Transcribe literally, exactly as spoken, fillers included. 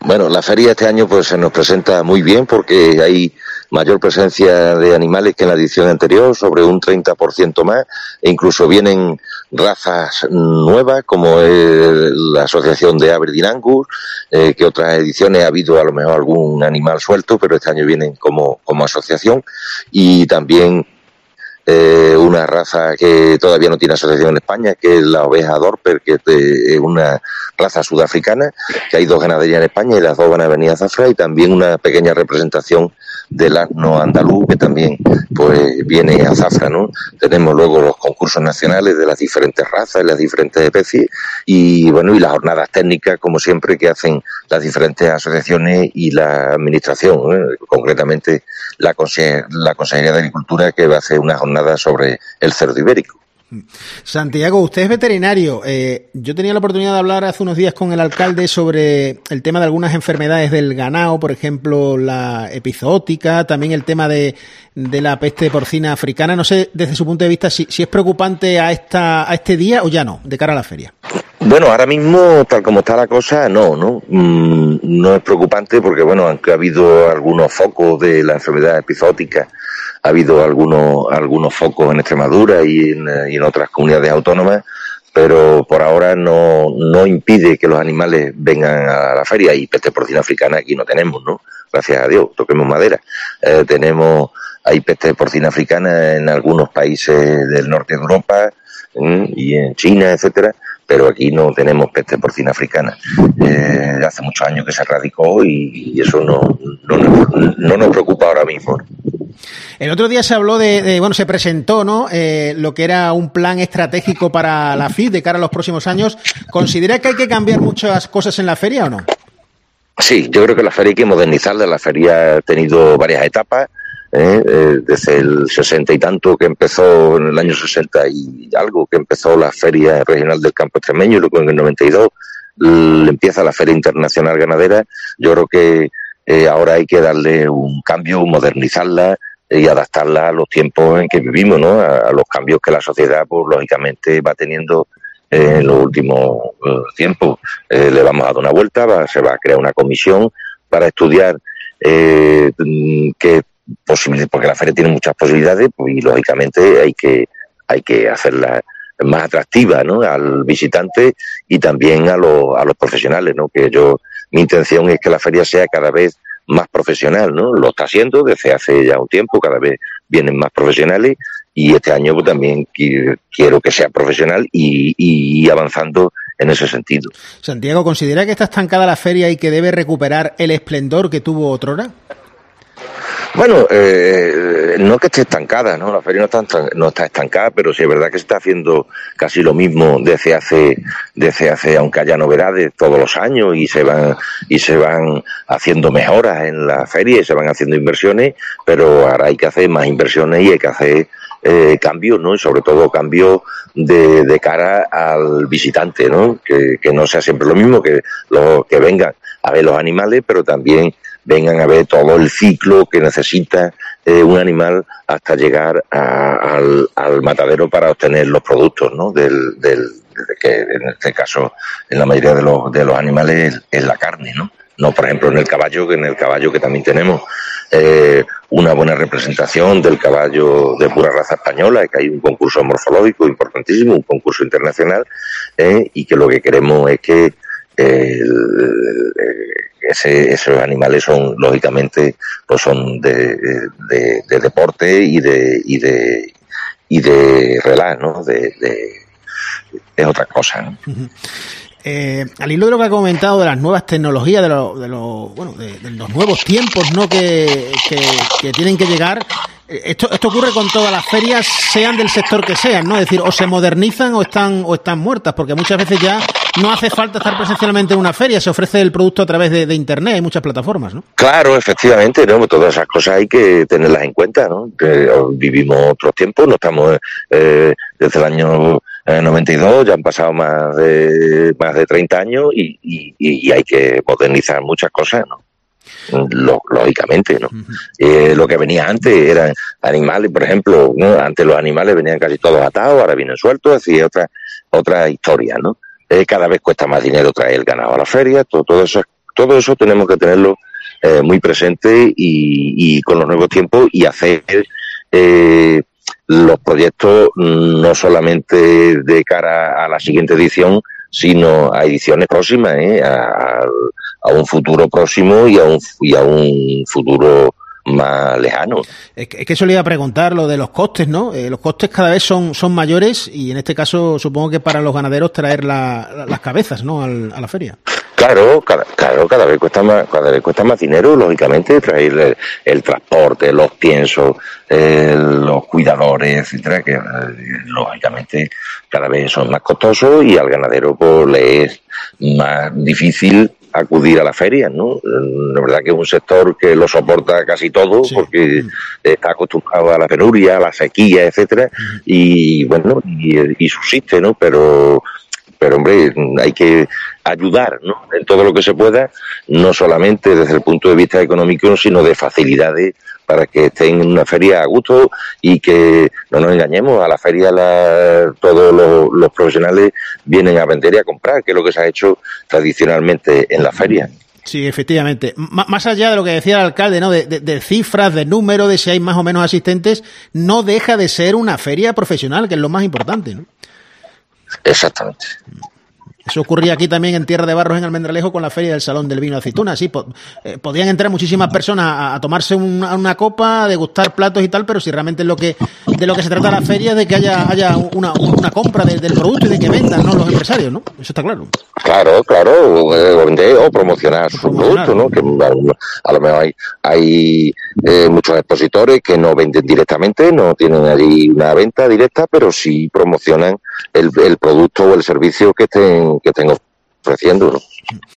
Bueno, la feria este año pues se nos presenta muy bien porque hay mayor presencia de animales que en la edición anterior, sobre un treinta por ciento más, e incluso vienen razas nuevas como es la asociación de Aberdeen Angus, eh, que otras ediciones ha habido a lo mejor algún animal suelto, pero este año vienen como, como asociación, y también Eh, una raza que todavía no tiene asociación en España, que es la oveja Dorper, que es, de, es una raza sudafricana, que hay dos ganaderías en España y las dos van a venir a Zafra, y también una pequeña representación del asno andaluz que también pues viene a Zafra, ¿no? Tenemos luego los concursos nacionales de las diferentes razas, las diferentes especies, y bueno, y las jornadas técnicas, como siempre, que hacen las diferentes asociaciones y la administración, ¿eh? Concretamente la, conse- la Consejería de Agricultura, que va a hacer una jornada sobre el cerdo ibérico. Santiago, usted es veterinario. Eh, yo tenía la oportunidad de hablar hace unos días con el alcalde sobre el tema de algunas enfermedades del ganado, por ejemplo, la epizootica, también el tema de, de la peste porcina africana. No sé, desde su punto de vista, si, si es preocupante a esta a este día o ya no, de cara a la feria. Bueno, ahora mismo, tal como está la cosa, no, ¿no? Mm, no es preocupante porque, bueno, aunque ha habido algunos focos de la enfermedad epizootica, ha habido algunos algunos focos en Extremadura y en, y en otras comunidades autónomas, pero por ahora no no impide que los animales vengan a la feria. Y peste porcina africana aquí no tenemos, ¿no? Gracias a Dios, toquemos madera. Eh, tenemos, hay peste porcina africana en algunos países del norte de Europa, ¿eh? Y en China, etcétera, pero aquí no tenemos peste porcina africana. Eh, hace muchos años que se erradicó y, y eso no, no, no, no nos preocupa ahora mismo. El otro día se habló de, de bueno, se presentó, ¿no? Eh, lo que era un plan estratégico para la F I de cara a los próximos años. ¿Considera que hay que cambiar muchas cosas en la feria o no? Sí, yo creo que la feria hay que modernizarla. La feria ha tenido varias etapas, ¿eh? Eh, desde el sesenta y tanto que empezó, en el año sesenta y algo, que empezó la Feria Regional del Campo Extremeño, y luego en el noventa y dos l- empieza la Feria Internacional Ganadera. Yo creo que eh, ahora hay que darle un cambio, modernizarla y adaptarla a los tiempos en que vivimos, ¿no? A, a los cambios que la sociedad, pues lógicamente, va teniendo eh, en los últimos eh, tiempos. Eh, le vamos a dar una vuelta, va, se va a crear una comisión para estudiar eh, qué posibilidades, porque la feria tiene muchas posibilidades, pues, y lógicamente hay que hay que hacerla más atractiva, ¿no? Al visitante y también a los a los profesionales, ¿no? Que yo mi intención es que la feria sea cada vez más profesional, ¿no? Lo está haciendo desde hace ya un tiempo, cada vez vienen más profesionales, y este año pues, también qui- quiero que sea profesional y, y avanzando en ese sentido. Santiago, ¿considera que está estancada la feria y que debe recuperar el esplendor que tuvo otrora? Bueno, eh, no que esté estancada, ¿no? La feria no está, no está estancada, pero sí es verdad que se está haciendo casi lo mismo desde hace, desde hace, aunque haya novedades todos los años, y se van, y se van haciendo mejoras en la feria y se van haciendo inversiones, pero ahora hay que hacer más inversiones y hay que hacer eh, cambios, ¿no? Y sobre todo cambios de, de cara al visitante, ¿no? Que, que no sea siempre lo mismo, que los que vengan a ver los animales, pero también vengan a ver todo el ciclo que necesita eh, un animal hasta llegar a, al, al matadero para obtener los productos, ¿no? Del, del, de que en este caso, en la mayoría de los, de los animales, es, es la carne, ¿no? No, por ejemplo, en el caballo, que en el caballo que también tenemos eh, una buena representación del caballo de pura raza española, que hay un concurso morfológico importantísimo, un concurso internacional, eh, y que lo que queremos es que eh, ese, esos animales son, lógicamente, pues son de, de, de deporte y de y de y de relax, ¿no? De, de, es otra cosa, ¿no? Uh-huh. Eh, al hilo de lo que ha comentado de las nuevas tecnologías, de, lo, de, lo, bueno, de, de los nuevos tiempos, ¿no? que, que, que tienen que llegar, esto, esto ocurre con todas las ferias, sean del sector que sean, ¿no? Es decir, o se modernizan o están o están muertas, porque muchas veces ya no hace falta estar presencialmente en una feria, se ofrece el producto a través de, de internet, hay muchas plataformas, ¿no? Claro, efectivamente, ¿no? Todas esas cosas hay que tenerlas en cuenta, ¿no? Que vivimos otros tiempos, no estamos eh, desde el año eh, noventa y dos, ya han pasado más de más de treinta años y, y, y hay que modernizar muchas cosas, ¿no? Lo, lógicamente, ¿no? Uh-huh. Eh, lo que venía antes eran animales, por ejemplo, ¿no? Antes los animales venían casi todos atados, ahora vienen sueltos, así otra otra historia, ¿no? Eh, cada vez cuesta más dinero traer el ganado a la feria, todo, todo eso todo eso tenemos que tenerlo eh, muy presente y, y con los nuevos tiempos y hacer eh, los proyectos no solamente de cara a la siguiente edición, sino a ediciones próximas, ¿eh? a, a un futuro próximo y a un, y a un futuro más lejano. Es que, es que eso le iba a preguntar, lo de los costes, ¿no? Eh, los costes cada vez son, son mayores y en este caso supongo que para los ganaderos traer la, la, las cabezas, ¿no? Al, a la feria. Claro, cada, claro, cada vez cuesta más, cada vez cuesta más dinero, lógicamente, traer el, el transporte, los piensos, eh, los cuidadores, etcétera, que eh, lógicamente cada vez son más costosos y al ganadero pues le es más difícil acudir a la feria, ¿no? La verdad que es un sector que lo soporta casi todo, sí, porque está acostumbrado a la penuria, a la sequía, etcétera, y bueno, y, y subsiste, ¿no? Pero pero hombre, hay que ayudar, ¿no? En todo lo que se pueda, no solamente desde el punto de vista económico, sino de facilidades para que estén en una feria a gusto y que no nos engañemos, a la feria la, todos los, los profesionales vienen a vender y a comprar, que es lo que se ha hecho tradicionalmente en la feria. Sí, efectivamente. M- más allá de lo que decía el alcalde, ¿no? De, de, de cifras, de número, de si hay más o menos asistentes, no deja de ser una feria profesional, que es lo más importante, ¿no? Exactamente. Eso ocurría aquí también en Tierra de Barros, en Almendralejo, con la Feria del Salón del Vino de Aceituna. Sí, po- eh, podían entrar muchísimas personas a, a tomarse una, una copa, a degustar platos y tal, pero si realmente es lo que de lo que se trata la feria es de que haya haya una, una compra de, del producto y de que vendan, ¿no? Los empresarios, ¿no? Eso está claro. Claro, claro, eh, vender o promocionar su producto, ¿no? Que a, a lo mejor hay, hay eh, muchos expositores que no venden directamente, no tienen allí una venta directa, pero sí promocionan el, el producto o el servicio que estén que estén ofreciendo, ¿no?